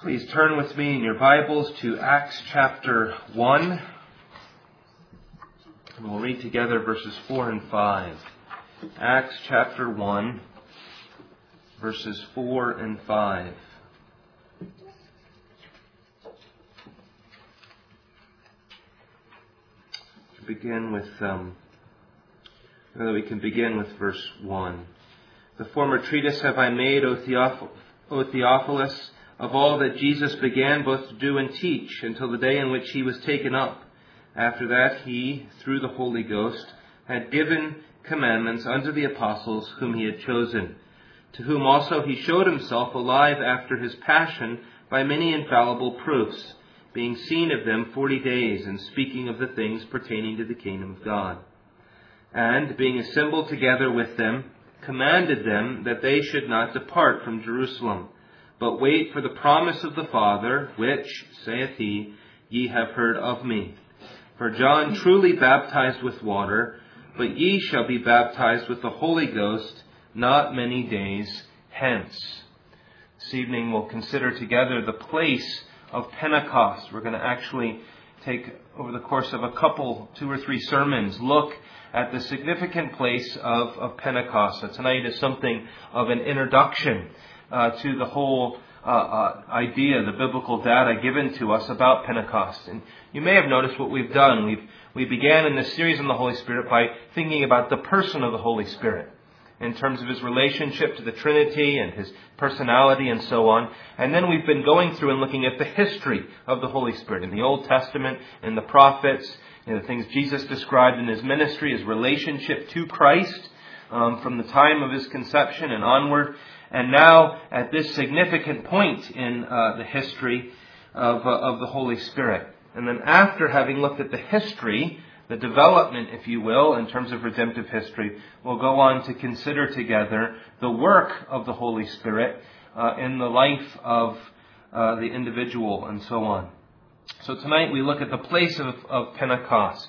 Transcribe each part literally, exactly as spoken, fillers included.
Please turn with me in your Bibles to Acts chapter one. And we'll read together verses four and five. Acts chapter one, verses four and five. To begin with, um, whether we can begin with verse one. The former treatise have I made, O Theoph- O Theophilus, of all that Jesus began both to do and teach, until the day in which he was taken up. After that he, through the Holy Ghost, had given commandments unto the apostles whom he had chosen, to whom also he showed himself alive after his passion by many infallible proofs, being seen of them forty days, and speaking of the things pertaining to the kingdom of God. And, being assembled together with them, commanded them that they should not depart from Jerusalem, but wait for the promise of the Father, which, saith he, ye have heard of me. For John truly baptized with water, but ye shall be baptized with the Holy Ghost not many days hence. This evening we'll consider together the place of Pentecost. We're going to actually take, over the course of a couple, two or three sermons, look at the significant place of, of Pentecost. So tonight is something of an introduction Uh, to the whole uh, uh, idea, the biblical data given to us about Pentecost. And you may have noticed what we've done. We've, we began in this series on the Holy Spirit by thinking about the person of the Holy Spirit in terms of his relationship to the Trinity and his personality and so on. And then we've been going through and looking at the history of the Holy Spirit in the Old Testament, in the prophets, in the things Jesus described in his ministry, his relationship to Christ um, from the time of his conception and onward. And now, at this significant point in uh, the history of, uh, of the Holy Spirit. And then after having looked at the history, the development, if you will, in terms of redemptive history, we'll go on to consider together the work of the Holy Spirit uh, in the life of uh, the individual and so on. So tonight we look at the place of, of Pentecost.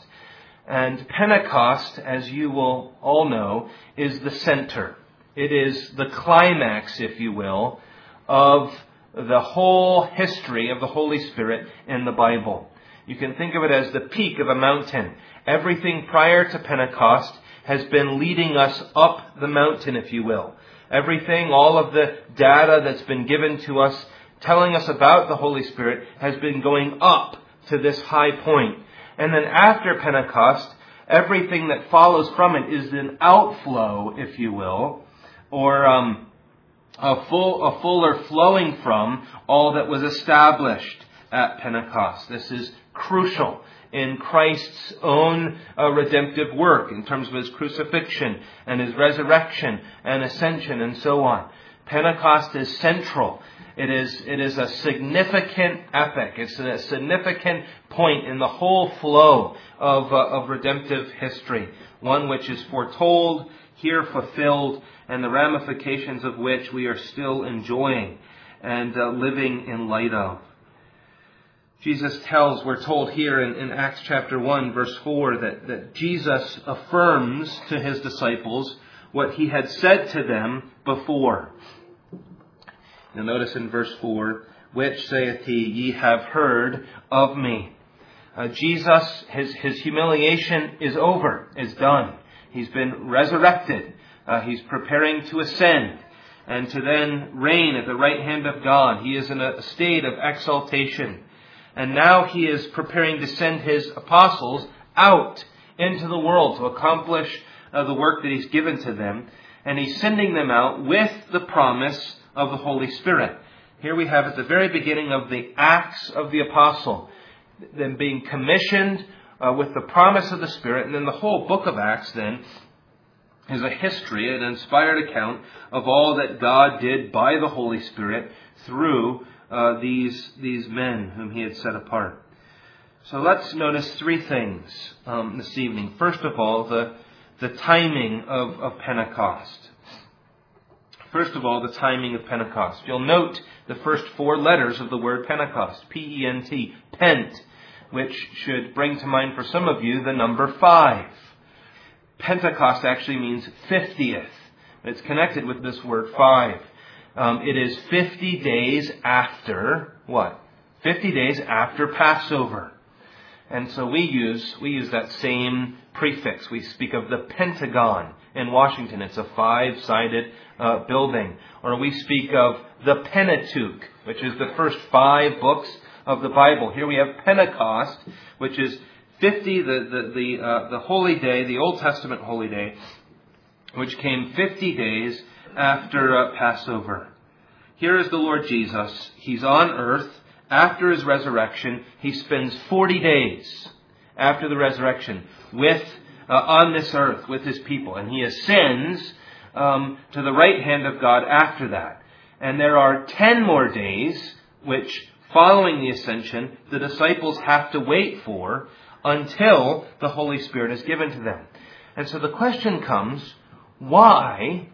And Pentecost, as you will all know, is the center. It is the climax, if you will, of the whole history of the Holy Spirit in the Bible. You can think of it as the peak of a mountain. Everything prior to Pentecost has been leading us up the mountain, if you will. Everything, all of the data that's been given to us, telling us about the Holy Spirit, has been going up to this high point. And then after Pentecost, everything that follows from it is an outflow, if you will, or um, a full, a fuller flowing from all that was established at Pentecost. This is crucial in Christ's own uh, redemptive work in terms of his crucifixion and his resurrection and ascension and so on. Pentecost is central. It is, it is a significant epoch. It's a significant point in the whole flow of, uh, of redemptive history. One which is foretold, here fulfilled, and the ramifications of which we are still enjoying and uh, living in light of. Jesus tells, we're told here in, in Acts chapter one, verse four, that, that Jesus affirms to his disciples what he had said to them before. You'll notice in verse four, which saith he, ye have heard of me. Uh, Jesus, his, his humiliation is over, is done. He's been resurrected. Uh, he's preparing to ascend and to then reign at the right hand of God. He is in a state of exaltation. And now he is preparing to send his apostles out into the world to accomplish uh, the work that he's given to them. And he's sending them out with the promise of the Holy Spirit. Here we have at the very beginning of the Acts of the Apostle, them being commissioned uh, with the promise of the Spirit. And then the whole book of Acts then is a history, an inspired account of all that God did by the Holy Spirit through uh, these, these men whom he had set apart. So let's notice three things um, this evening. First of all, the, the timing of, of Pentecost. First of all, the timing of Pentecost. You'll note the first four letters of the word Pentecost, P E N T, Pent, which should bring to mind for some of you the number five. Pentecost actually means fiftieth. It's connected with this word five. Um, it is fifty days after, what? fifty days after Passover. And so we use, we use that same prefix. We speak of the Pentagon in Washington. It's a five-sided uh, building. Or we speak of the Pentateuch, which is the first five books of the Bible. Here we have Pentecost, which is fifty, the the the, uh, the holy day, the Old Testament holy day, which came fifty days after uh, Passover. Here is the Lord Jesus. He's on earth. After his resurrection, he spends forty days after the resurrection with uh, on this earth with his people. And he ascends um, to the right hand of God after that. And there are ten more days which, following the ascension, the disciples have to wait for until the Holy Spirit is given to them. And so the question comes, why?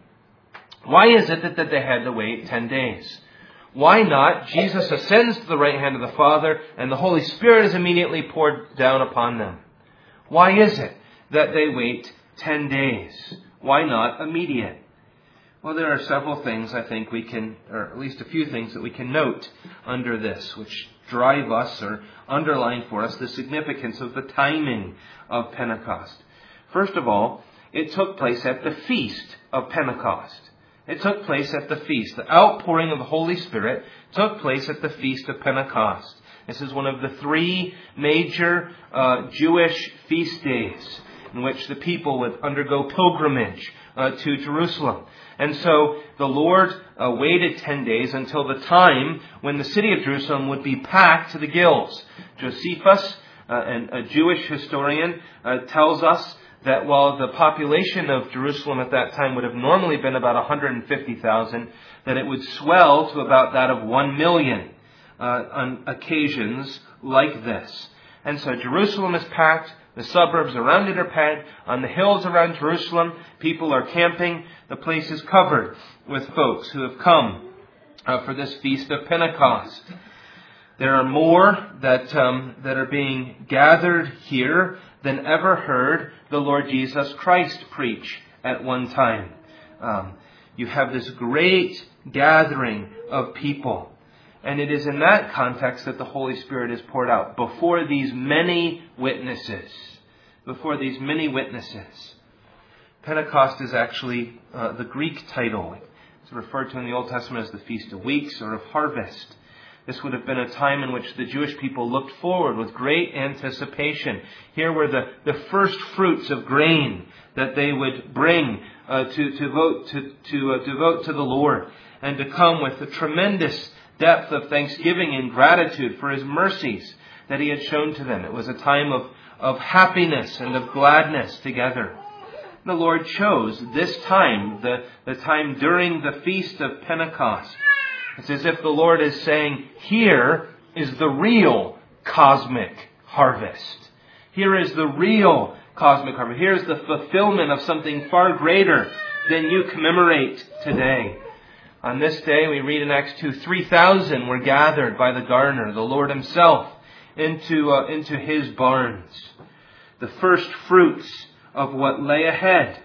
Why is it that, that they had to wait ten days? Why not? Jesus ascends to the right hand of the Father, and the Holy Spirit is immediately poured down upon them. Why is it that they wait ten days? Why not immediate? Well, there are several things I think we can, or at least a few things that we can note under this, which drive us or underline for us the significance of the timing of Pentecost. First of all, it took place at the Feast of Pentecost. It took place at the feast. The outpouring of the Holy Spirit took place at the Feast of Pentecost. This is one of the three major uh, Jewish feast days in which the people would undergo pilgrimage uh, to Jerusalem. And so the Lord uh, waited ten days until the time when the city of Jerusalem would be packed to the gills. Josephus, uh, and a Jewish historian, uh, tells us that while the population of Jerusalem at that time would have normally been about one hundred fifty thousand, that it would swell to about that of one million uh, on occasions like this. And so Jerusalem is packed, the suburbs around it are packed, on the hills around Jerusalem, people are camping, the place is covered with folks who have come uh, for this Feast of Pentecost. There are more that um, that are being gathered here than ever heard the Lord Jesus Christ preach at one time. Um, you have this great gathering of people. And it is in that context that the Holy Spirit is poured out before these many witnesses. Before these many witnesses. Pentecost is actually uh, the Greek title. It's referred to in the Old Testament as the Feast of Weeks or of Harvest. This would have been a time in which the Jewish people looked forward with great anticipation. Here were the, the first fruits of grain that they would bring uh, to, to, vote, to, to uh, devote to the Lord, and to come with a tremendous depth of thanksgiving and gratitude for His mercies that He had shown to them. It was a time of, of happiness and of gladness together. The Lord chose this time, the, the time during the Feast of Pentecost. It's as if the Lord is saying, here is the real cosmic harvest. Here is the real cosmic harvest. Here is the fulfillment of something far greater than you commemorate today. On this day, we read in Acts two, three thousand were gathered by the gardener, the Lord Himself, into, uh, into His barns. The first fruits of what lay ahead.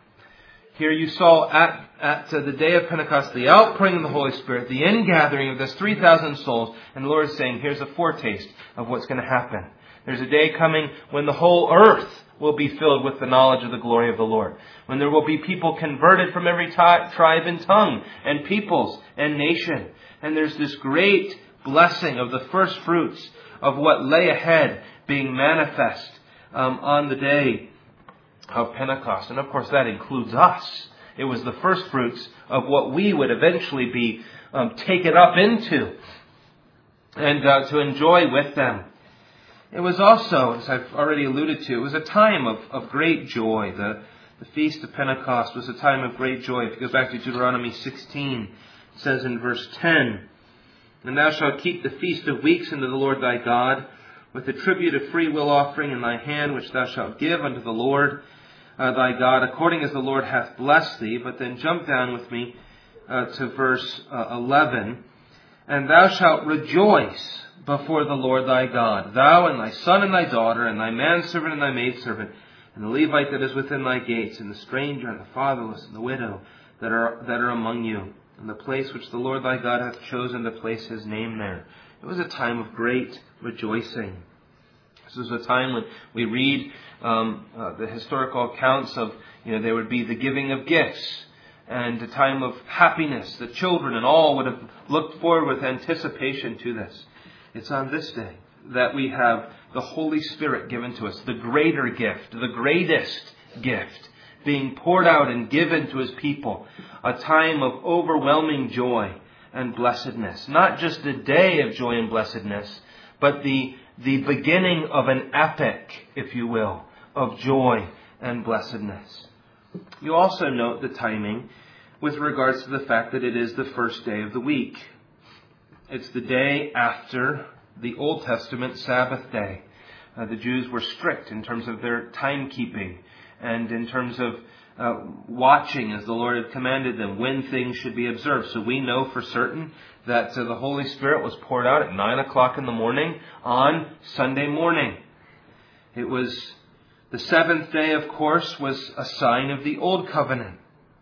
Here you saw at, at uh, the day of Pentecost, the outpouring of the Holy Spirit, the ingathering of this three thousand souls. And the Lord is saying, here's a foretaste of what's going to happen. There's a day coming when the whole earth will be filled with the knowledge of the glory of the Lord. When there will be people converted from every t- tribe and tongue and peoples and nation. And there's this great blessing of the first fruits of what lay ahead being manifest um, on the day of Pentecost. And of course that includes us. It was the first fruits of what we would eventually be um, taken up into and uh, to enjoy with them. It was also, as I've already alluded to, it was a time of, of great joy. The, the Feast of Pentecost was a time of great joy. If you go back to Deuteronomy sixteen, it says in verse ten, "And thou shalt keep the Feast of Weeks unto the Lord thy God, with the tribute of free will offering in thy hand, which thou shalt give unto the Lord uh, thy God, according as the Lord hath blessed thee." But then jump down with me uh, to verse uh, eleven. "And thou shalt rejoice before the Lord thy God, thou and thy son and thy daughter, and thy manservant and thy maidservant, and the Levite that is within thy gates, and the stranger and the fatherless and the widow that are that are among you." in the place which the Lord thy God hath chosen to place his name there. It was a time of great rejoicing. This was a time when we read um, uh, the historical accounts of, you know, there would be the giving of gifts and a time of happiness. The children and all would have looked forward with anticipation to this. It's on this day that we have the Holy Spirit given to us, the greater gift, the greatest gift, being poured out and given to his people. A time of overwhelming joy and blessedness. Not just a day of joy and blessedness, but the, the beginning of an epic, if you will, of joy and blessedness. You also note the timing with regards to the fact that it is the first day of the week. It's the day after the Old Testament Sabbath day. Uh, the Jews were strict in terms of their timekeeping and in terms of uh, watching, as the Lord had commanded them, when things should be observed. So we know for certain that uh, the Holy Spirit was poured out at nine o'clock in the morning on Sunday morning. It was the seventh day, of course, was a sign of the Old Covenant.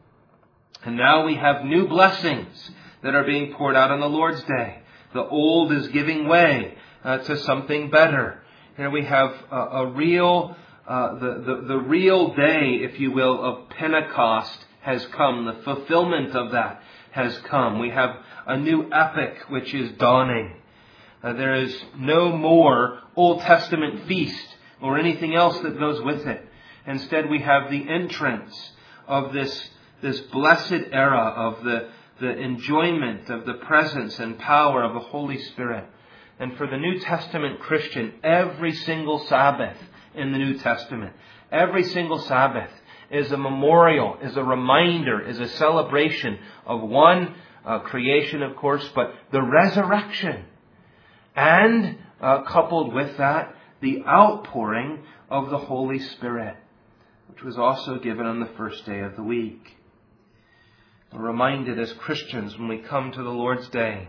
And now we have new blessings that are being poured out on the Lord's day. The old is giving way uh, to something better. Here we have a, a real, uh, the, the, the real day, if you will, of Pentecost has come. The fulfillment of that has come. We have a new epic which is dawning. Uh, there is no more Old Testament feast or anything else that goes with it. Instead, we have the entrance of this, this blessed era of the, the enjoyment of the presence and power of the Holy Spirit. And for the New Testament Christian, every single Sabbath in the New Testament, every single Sabbath is a memorial, is a reminder, is a celebration of one uh, creation, of course, but the resurrection. And uh, coupled with that, the outpouring of the Holy Spirit, which was also given on the first day of the week. We're reminded as Christians when we come to the Lord's Day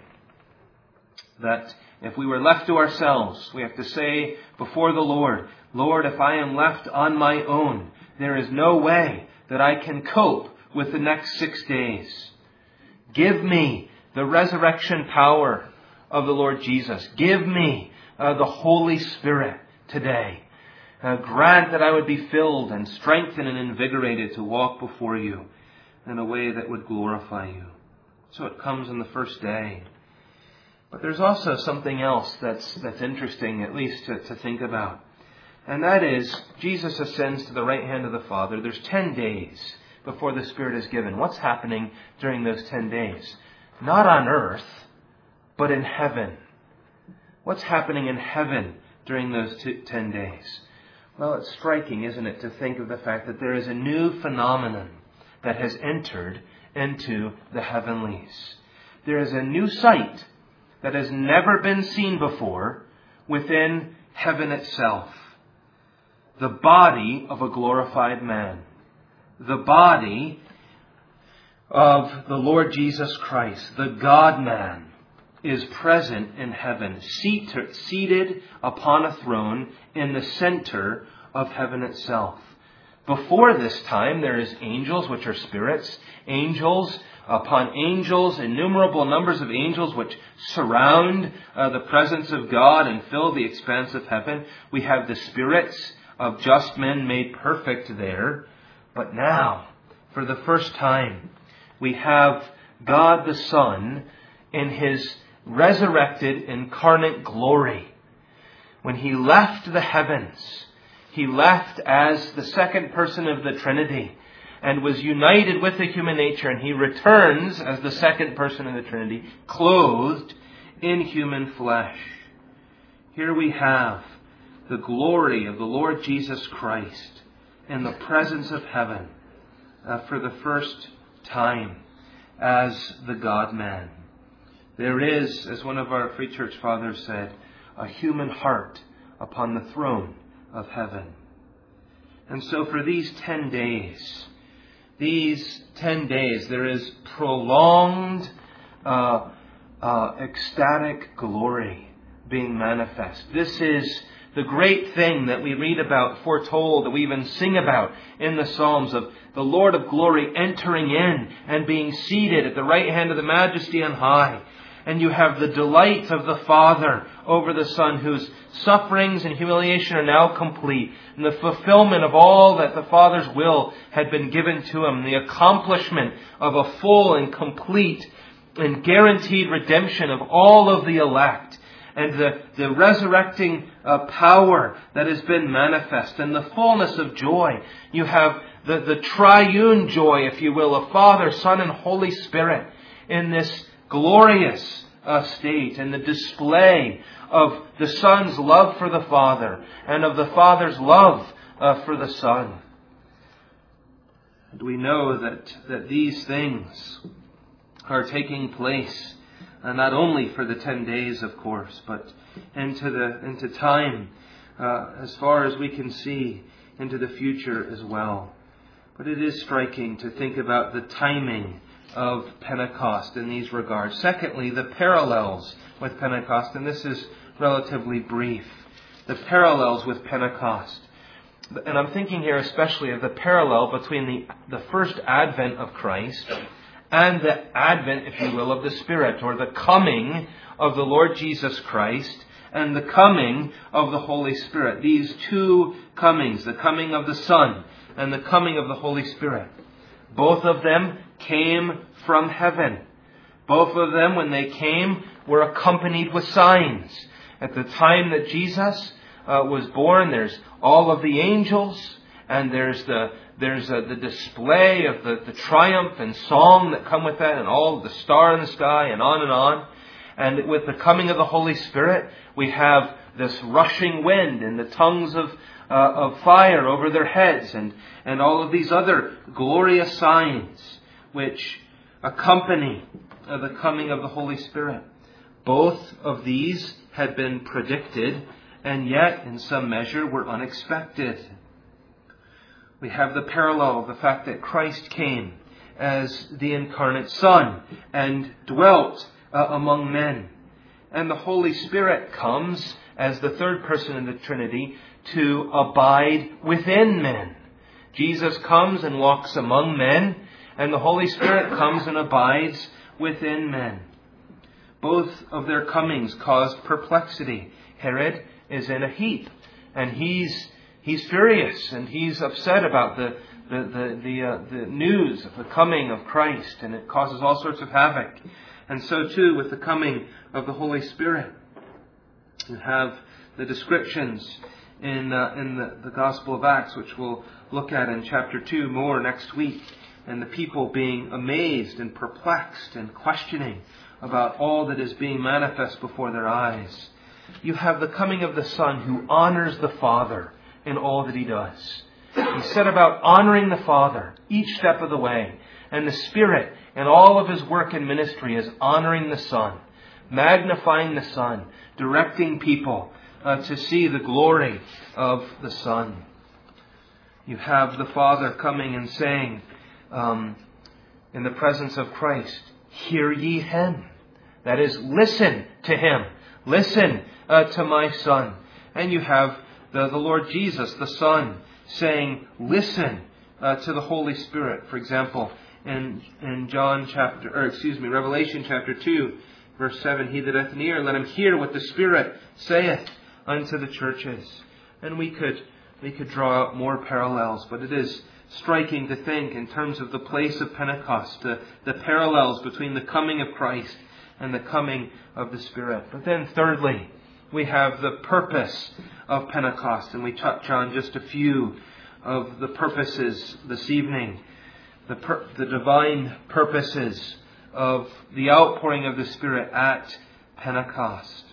that if we were left to ourselves, we have to say before the Lord, Lord, if I am left on my own, there is no way that I can cope with the next six days. Give me the resurrection power of the Lord Jesus. Give me uh, the Holy Spirit today. Uh, grant that I would be filled and strengthened and invigorated to walk before you in a way that would glorify you. So it comes on the first day. But there's also something else that's that's interesting, at least to, to think about. And that is, Jesus ascends to the right hand of the Father. There's ten days before the Spirit is given. What's happening during those ten days? Not on earth, but in heaven. What's happening in heaven during those two, ten days? Well, it's striking, isn't it, to think of the fact that there is a new phenomenon that has entered into the heavenlies. There is a new sight that has never been seen before within heaven itself. The body of a glorified man. The body of the Lord Jesus Christ, the God-man, is present in heaven, seated upon a throne in the center of heaven itself. Before this time, there is angels, which are spirits, angels upon angels, innumerable numbers of angels which surround uh, the presence of God and fill the expanse of heaven. We have the spirits of just men made perfect there. But now, for the first time, we have God the Son in His resurrected incarnate glory. When He left the heavens, He left as the second person of the Trinity and was united with the human nature, and He returns as the second person of the Trinity, clothed in human flesh. Here we have the glory of the Lord Jesus Christ in the presence of heaven uh, for the first time as the God-man. There is, as one of our Free Church fathers said, a human heart upon the throne of heaven. And so for these ten days, these ten days, there is prolonged, uh, uh, ecstatic glory being manifest. This is the great thing that we read about, foretold, that we even sing about in the Psalms, of the Lord of glory entering in and being seated at the right hand of the Majesty on high. And you have the delight of the Father over the Son, whose sufferings and humiliation are now complete, and the fulfillment of all that the Father's will had been given to him, the accomplishment of a full and complete and guaranteed redemption of all of the elect, and the, the resurrecting uh, power that has been manifest, and the fullness of joy. You have the, the triune joy, if you will, of Father, Son, and Holy Spirit in this glorious uh, state, and the display of the Son's love for the Father and of the Father's love uh, for the Son. And we know that, that these things are taking place Uh, not only for the ten days, of course, but into the into time, uh, as far as we can see, into the future as well. But it is striking to think about the timing of Pentecost in these regards. Secondly, the parallels with Pentecost, and this is relatively brief. The parallels with Pentecost. And I'm thinking here especially of the parallel between the, the first advent of Christ and the advent, if you will, of the Spirit, or the coming of the Lord Jesus Christ and the coming of the Holy Spirit. These two comings, the coming of the Son and the coming of the Holy Spirit. Both of them came from heaven. Both of them, when they came, were accompanied with signs. At the time that Jesus uh, was born, there's all of the angels, and there's the There's uh, the display of the, the triumph and song that come with that, and all the star in the sky, and on and on. And with the coming of the Holy Spirit, we have this rushing wind and the tongues of uh, of fire over their heads, and, and all of these other glorious signs which accompany uh, the coming of the Holy Spirit. Both of these had been predicted, and yet, in some measure, were unexpected. We have the parallel of the fact that Christ came as the incarnate Son and dwelt uh, among men. And the Holy Spirit comes as the third person in the Trinity to abide within men. Jesus comes and walks among men, and the Holy Spirit comes and abides within men. Both of their comings caused perplexity. Herod is in a heap, and he's He's furious, and he's upset about the the the the, uh, the news of the coming of Christ, and it causes all sorts of havoc. And so too with the coming of the Holy Spirit. You have the descriptions in uh, in the, the Gospel of Acts, which we'll look at in chapter two more next week, and the people being amazed and perplexed and questioning about all that is being manifest before their eyes. You have the coming of the Son, who honors the Father in all that he does. He set about honoring the Father each step of the way. And the Spirit in all of his work and ministry is honoring the Son, magnifying the Son, directing people uh, to see the glory of the Son. You have the Father coming and saying um, in the presence of Christ, "Hear ye him." That is, listen to him. Listen uh, to my Son. And you have The, the Lord Jesus, the Son, saying, listen uh, to the Holy Spirit. For example, in in John chapter, or excuse me, Revelation chapter two, verse seven, "He that hath an ear, let him hear what the Spirit saith unto the churches." And we could we could draw out more parallels, but it is striking to think in terms of the place of Pentecost, the, the parallels between the coming of Christ and the coming of the Spirit. But then thirdly, we have the purpose of Pentecost, and we touch on just a few of the purposes this evening. The, per- the divine purposes of the outpouring of the Spirit at Pentecost.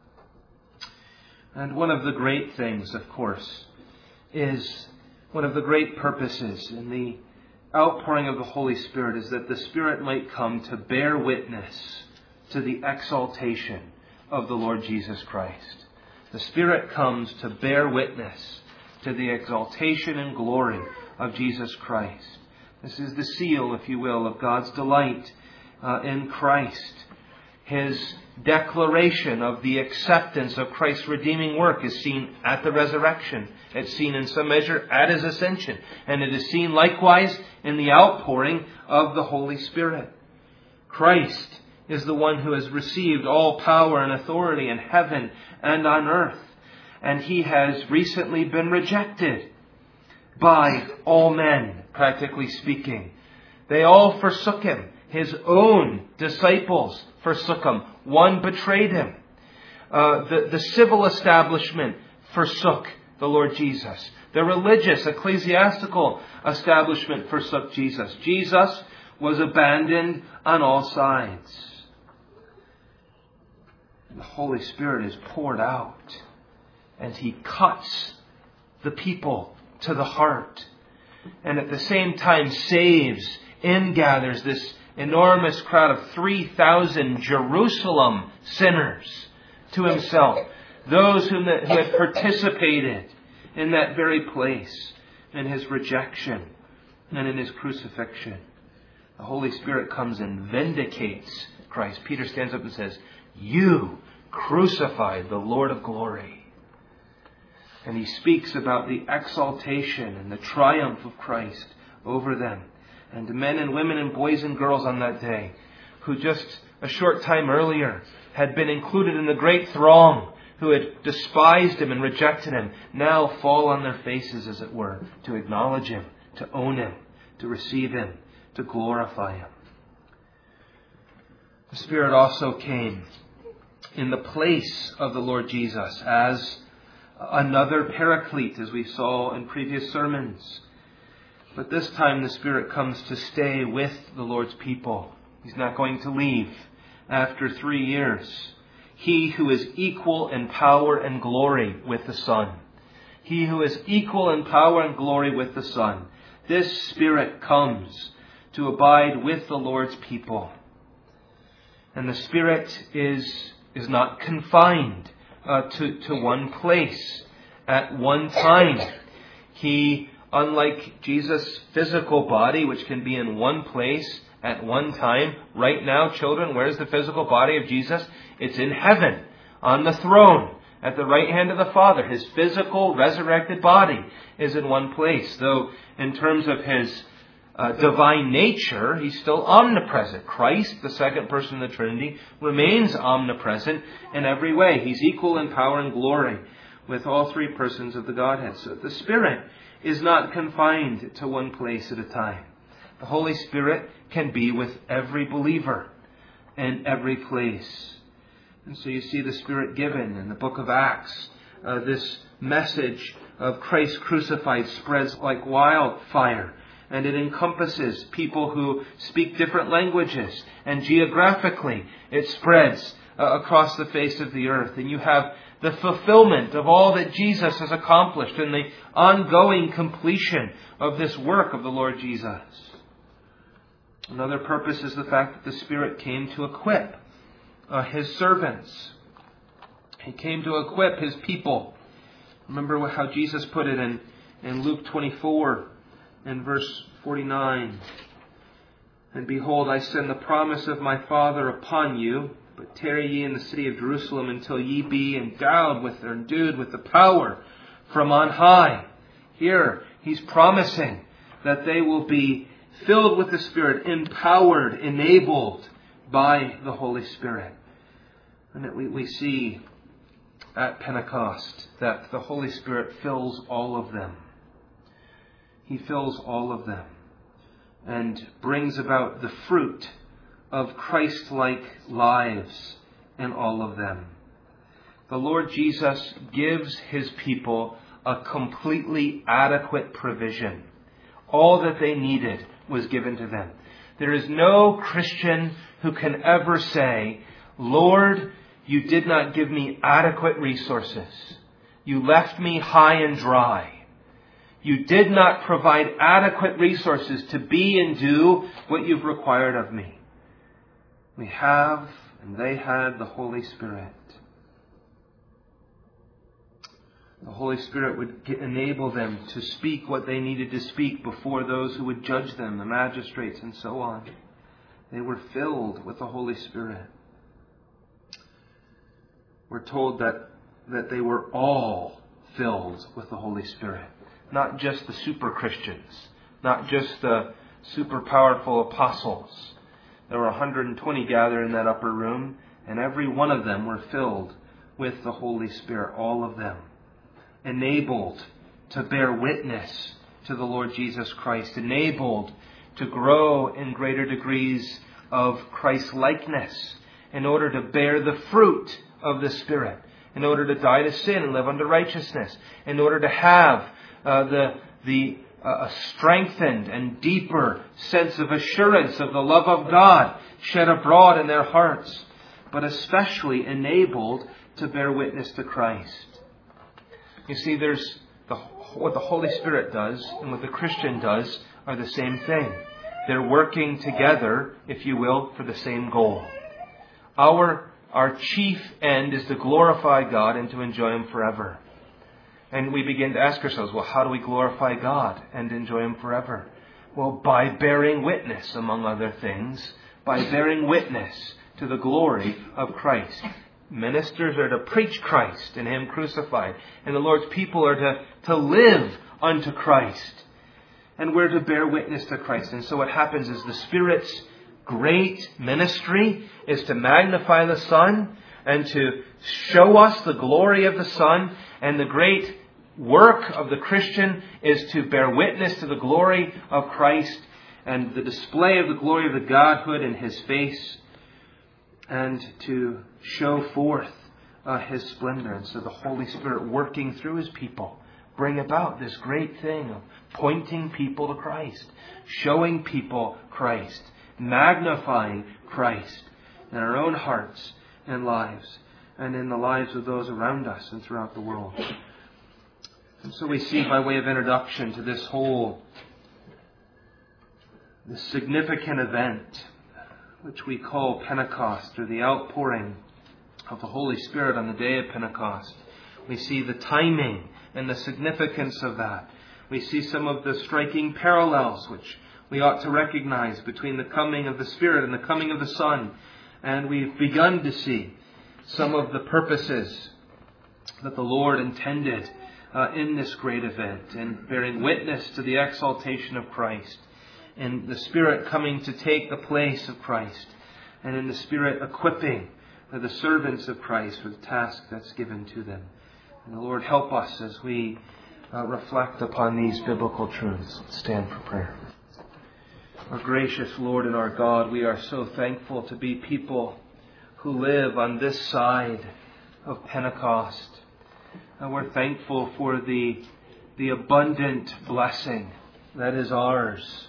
And one of the great things, of course, is one of the great purposes in the outpouring of the Holy Spirit is that the Spirit might come to bear witness to the exaltation of the Lord Jesus Christ. The Spirit comes to bear witness to the exaltation and glory of Jesus Christ. This is the seal, if you will, of God's delight uh, in Christ. His declaration of the acceptance of Christ's redeeming work is seen at the resurrection. It's seen in some measure at His ascension. And it is seen likewise in the outpouring of the Holy Spirit. Christ is the one who has received all power and authority in heaven and on earth. And He has recently been rejected by all men, practically speaking. They all forsook Him. His own disciples forsook Him. One betrayed Him. Uh, the, the civil establishment forsook the Lord Jesus. The religious, ecclesiastical establishment forsook Jesus. Jesus was abandoned on all sides. The Holy Spirit is poured out, and He cuts the people to the heart, and at the same time saves, ingathers this enormous crowd of three thousand Jerusalem sinners to Himself. Those who had participated in that very place, in His rejection and in His crucifixion. The Holy Spirit comes and vindicates Christ. Peter stands up and says, "You crucified the Lord of glory." And he speaks about the exaltation and the triumph of Christ over them. And men and women and boys and girls on that day, who just a short time earlier had been included in the great throng, who had despised Him and rejected Him, now fall on their faces, as it were, to acknowledge Him, to own Him, to receive Him, to glorify Him. The Spirit also came in the place of the Lord Jesus as another paraclete, as we saw in previous sermons. But this time the Spirit comes to stay with the Lord's people. He's not going to leave after three years. He who is equal in power and glory with the Son. He who is equal in power and glory with the Son. This Spirit comes to abide with the Lord's people. And the Spirit is, is not confined uh, to, to one place at one time. He, unlike Jesus' physical body, which can be in one place at one time. Right now, children, where's the physical body of Jesus? It's in heaven, on the throne, at the right hand of the Father. His physical, resurrected body is in one place. Though, in terms of His uh, divine nature, He's still omnipresent. Christ, the second person of the Trinity, remains omnipresent in every way. He's equal in power and glory with all three persons of the Godhead. So the Spirit is not confined to one place at a time. The Holy Spirit can be with every believer in every place. And so you see the Spirit given in the book of Acts. Uh, this message of Christ crucified spreads like wildfire. And it encompasses people who speak different languages. And geographically, it spreads uh, across the face of the earth. And you have the fulfillment of all that Jesus has accomplished and the ongoing completion of this work of the Lord Jesus. Another purpose is the fact that the Spirit came to equip uh, His servants. He came to equip His people. Remember how Jesus put it in, in Luke twenty-four and verse forty-nine. "And behold, I send the promise of my Father upon you, but tarry ye in the city of Jerusalem until ye be endowed with or endued with the power from on high." Here, He's promising that they will be filled with the Spirit, empowered, enabled by the Holy Spirit. And that we, we see at Pentecost that the Holy Spirit fills all of them. He fills all of them and brings about the fruit of Christ-like lives in all of them. The Lord Jesus gives His people a completely adequate provision. All that they needed was given to them. There is no Christian who can ever say, "Lord, you did not give me adequate resources. You left me high and dry. You did not provide adequate resources to be and do what you've required of me." We have, and they had, the Holy Spirit. The Holy Spirit would enable them to speak what they needed to speak before those who would judge them, the magistrates and so on. They were filled with the Holy Spirit. we're told that, that they were all filled with the Holy Spirit. Not just the super Christians, not just the super powerful apostles. There were one hundred twenty gathered in that upper room, and every one of them were filled with the Holy Spirit, all of them. Enabled to bear witness to the Lord Jesus Christ, enabled to grow in greater degrees of Christ-likeness in order to bear the fruit of the Spirit, in order to die to sin and live unto righteousness, in order to have uh, the the uh, a strengthened and deeper sense of assurance of the love of God shed abroad in their hearts, but especially enabled to bear witness to Christ. You see, there's the, what the Holy Spirit does and what the Christian does are the same thing. They're working together, if you will, for the same goal. Our, our chief end is to glorify God and to enjoy Him forever. And we begin to ask ourselves, well, how do we glorify God and enjoy Him forever? Well, by bearing witness, among other things, by bearing witness to the glory of Christ. Ministers are to preach Christ and Him crucified. And the Lord's people are to, to live unto Christ. And we're to bear witness to Christ. And so what happens is the Spirit's great ministry is to magnify the Son and to show us the glory of the Son. And the great work of the Christian is to bear witness to the glory of Christ and the display of the glory of the Godhood in His face, and to show forth uh, His splendor. And so the Holy Spirit working through His people bring about this great thing of pointing people to Christ, showing people Christ, magnifying Christ in our own hearts and lives, and in the lives of those around us and throughout the world. And so we see, by way of introduction to this whole, this significant event, which we call Pentecost, or the outpouring of the Holy Spirit on the day of Pentecost. We see the timing and the significance of that. We see some of the striking parallels which we ought to recognize between the coming of the Spirit and the coming of the Son. And we've begun to see some of the purposes that the Lord intended uh, in this great event, and bearing witness to the exaltation of Christ, and the Spirit coming to take the place of Christ, and in the Spirit equipping the servants of Christ for the task that's given to them. And the Lord help us as we uh, reflect upon these biblical truths. Stand for prayer. Our gracious Lord and our God, we are so thankful to be people who live on this side of Pentecost. And we're thankful for the, the abundant blessing that is ours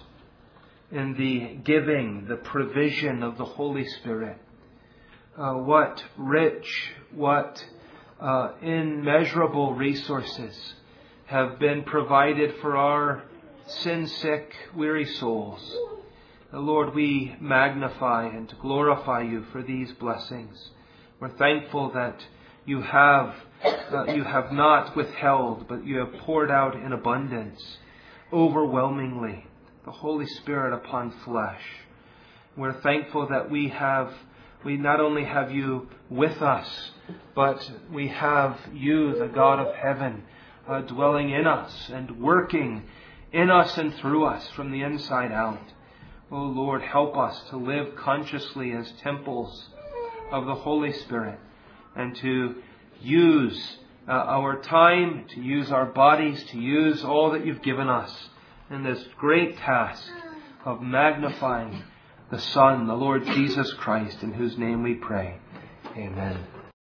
in the giving, the provision of the Holy Spirit. Uh, what rich, what uh, immeasurable resources have been provided for our sin-sick, weary souls. Uh, Lord, we magnify and glorify You for these blessings. We're thankful that You have uh, You have not withheld, but You have poured out in abundance, overwhelmingly, the Holy Spirit upon flesh. We're thankful that we have, we not only have You with us, but we have You, the God of heaven, uh, dwelling in us and working in us and through us from the inside out. Oh Lord, help us to live consciously as temples of the Holy Spirit, and to use uh, our time, to use our bodies, to use all that You've given us in this great task of magnifying the Son, the Lord Jesus Christ, in whose name we pray. Amen.